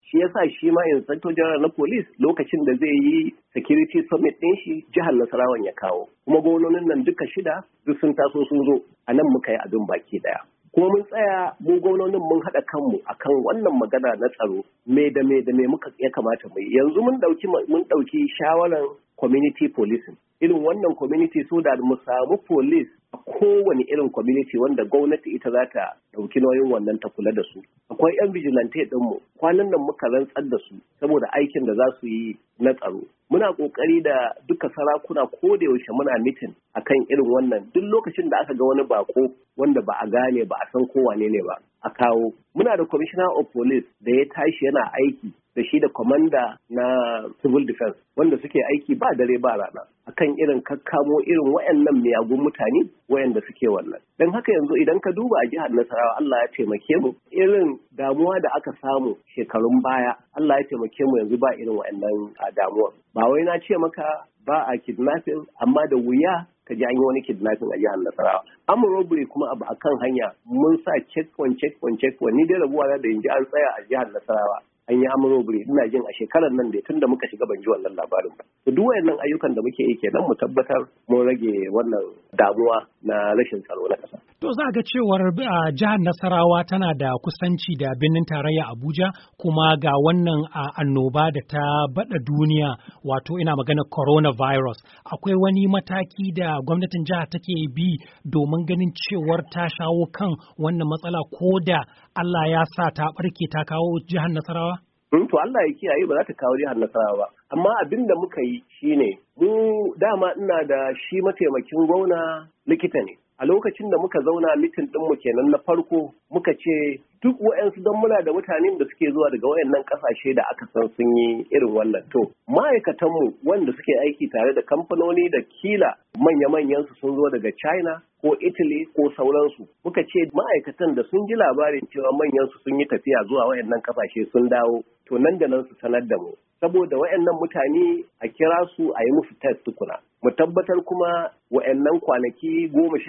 shi yasa shi ma Inspector General na Police lokacin da zai yi security summit ɗin shi jihar Nasarawan ya kawo, kuma gwamnonin nan duka 6 duk sun taso sun zo, a nan muka yi abin baki ɗaya. Kuma mun tsaya mu gwamnonin mun haɗa kanmu akan wannan magana na tsaro, me da me muka ya kamata mu yi. Yanzu mun ɗauki shawaran community policing, irin wannan community so da mu samu police a kowane irin community wanda gwamnati ita za ta ɗauki nauyin wannan ta kula da su. Akwai 'yan vigilante ɗinmu kwanan nan muka rantsar da su saboda aikin da za su yi na tsaro. Muna ƙoƙari da duka sarakuna ko da yaushe muna mitin akan irin wannan, duk lokacin da aka ga wani bako wanda ba a gane ba a san ko wane ne ba a kawo. Muna da commissioner of police da ya tashi yana aiki da shi da commander na civil defense wanda suke aiki ba dare ba rana akan irin kakkamo irin wayannan miyagun mutane wayanda suke wannan. Don haka yanzu idan ka duba a jihar Nasarawa, Allah ya taimake mu, irin damuwa da aka samu shekarun baya Allah ya taimake mu yanzu ba irin wayannan damuwa. Ba wai na ce maka ba a kidnapping, amma da wuya ka ji an yi wani kidnapping a jihar Nasarawa. Armed robbery kuma abu akan hanya mun sa checkpoint ni dai rabuwa da yanzu an tsaya a jihar Nasarawa an yi armed robbery, ina jin a shekarar nan da tunda muka shiga ban ji wannan labarin ba. To duk wayannan ayyukan da muke yi kenan mu tabbatar mun rage wannan damuwa na rashin tsaro na ƙasa. To za ga cewar jihar Nasarawa tana da kusanci da birnin tarayya Abuja, kuma ga wannan annoba da ta bada duniya, wato ina magana coronavirus. Akwai wani mataki da gwamnatin jihar take bi domin ganin cewar ta shawo kan wannan matsala, ko da Allah ya sa ta barke ta kawo jihar Nasarawa? To Allah ya kiyaye ba za ta kawo jihar Nasarawa ba. Amma abin da muka yi shine mu dama ina da shi mataimakin gwamna likita ne. A lokacin da muka zauna mitin ɗinmu kenan na farko muka ce duk wa'yansu don muna da mutanen da suke zuwa daga wayannan ƙasashe da aka san sun yi irin wannan. To ma'aikatanmu wanda suke aiki tare da kamfanoni da kila manya-manyansu sun zo daga China ko Italy ko sauransu. Muka ce ma'aikatan da sun ji labarin cewa manyansu sun yi tafiya zuwa wayannan ƙasashe sun dawo, to nan da nan su sanar da mu. Saboda wayannan mutane a kira su a yi musu test tukuna. Mu tabbatar kuma wayannan kwanaki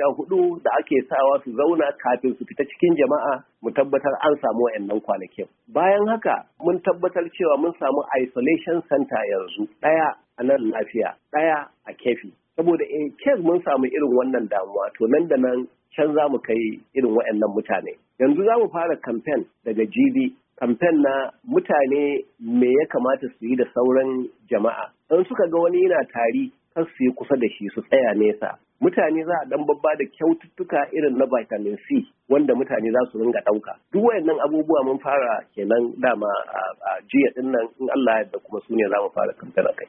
14 da ake sawa su zauna kafin su fita cikin jama'a, mu tabbatar an samu wayannan kwanakin. Bayan haka mun tabbatar cewa mun samu isolation center yanzu, ɗaya a nan lafiya, ɗaya a Kefi. Saboda in case mun samu irin wannan damuwa, to nan da nan can za mu kai irin wayannan mutane. Yanzu za mu fara campaign daga GB, kamfen na mutane me ya kamata su yi da sauran jama'a. In suka ga wani yana tari, kar su yi kusa da shi, su tsaya nesa. Mutane za a dan babba da kyaututtuka irin na vitamin C wanda mutane za su ringa ɗauka. Duk wayannan abubuwa mun fara kenan dama a jiya ɗin nan, in Allah ya yarda kuma su ne za mu fara kamfen a kai.